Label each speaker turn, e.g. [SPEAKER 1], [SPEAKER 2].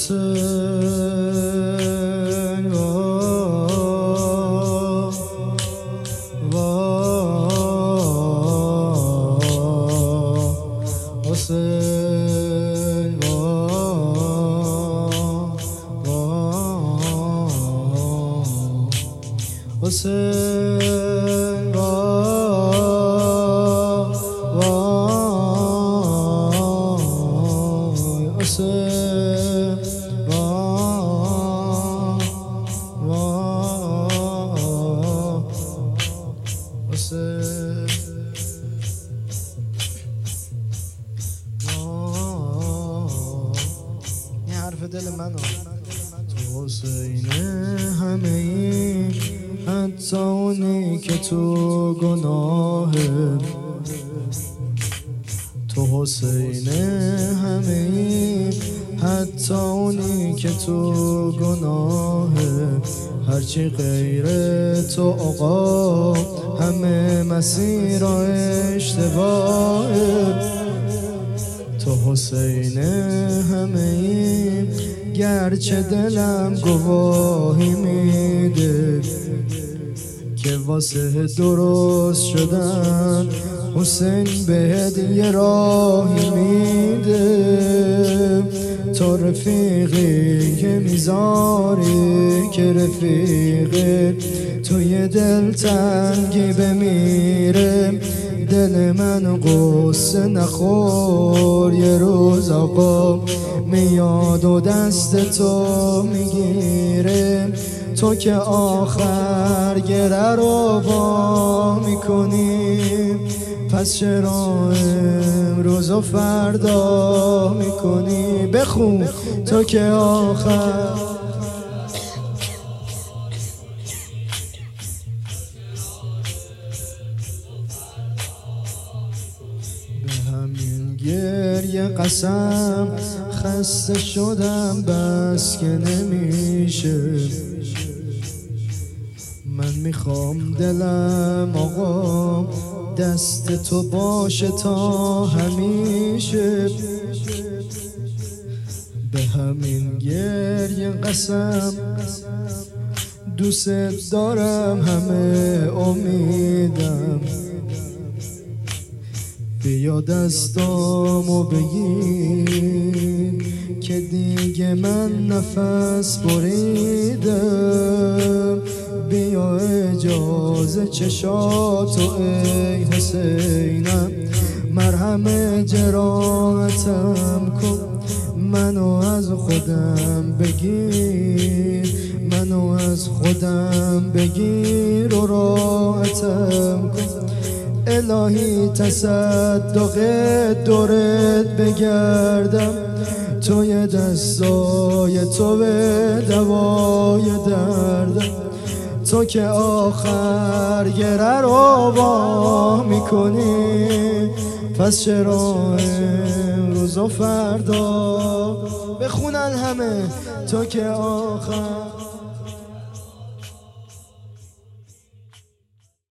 [SPEAKER 1] حسین حسین حسین این حرف دل منو تو حسین همه این حتی اونی که تو گناهه تو حسین همه این حتی اونی که تو گناهه هرچی غیر تو آقا همه مسیر اشتباهه تو حسین همه این گرچه دلم گواهی میده که واسه درست شدن حسین بهت یه راهی میده تو رفیقی که میذاری که رفیقه توی دل تنگی بمیره دل من قصه نخور یه روز آقا میاد و دست تو میگیره تو که آخر گره رو وا میکنی پس چرا امروز و فردا میکنی بخون تو که آخر به همین گریه قسم خسته شدم بس که نمیشه من میخوام دلم آقا دست تو باشه تا همیشه به همین گریه قسم دوست دارم همه امیدم بیا دستامو بگیر که دیگه من نفس بریدم بیا اجازه چشاتو ای حسینم مرهم جراحتم کن منو از خودم بگیر منو از خودم بگیر و راحتم کن الهی تصدق دورت بگردم توی دستای تو به دوای دردم تو که آخر گره رو وا میکنی پس چرا امروز و فردا بخونن همه تو که آخر